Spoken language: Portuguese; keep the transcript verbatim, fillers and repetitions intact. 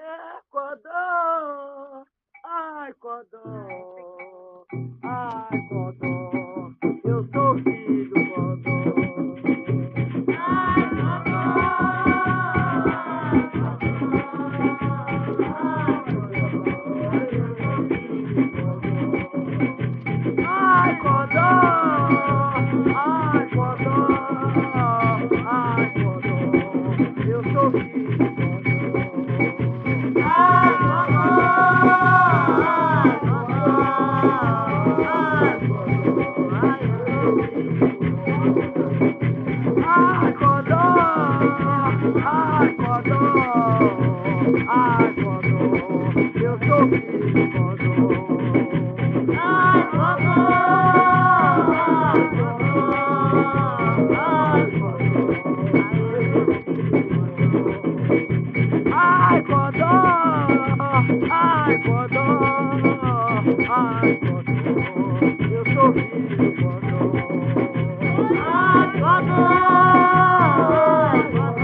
Codó, ai, Codó, ai, Codó, eu sou filho do Codó. Ai, Codó, ai, Codó, ai, Codó, ai, Codó, eu sou filho do Codó. Ai, Codó, ai, Codó, ai, Codó, eu sou filho do Codó. Ai, Codó, ai, Codó, ai, Codó, ai, Codó, ai, Codó, ai, Codó, eu sou filho do Codó. Ai, Codó, ai, Codó.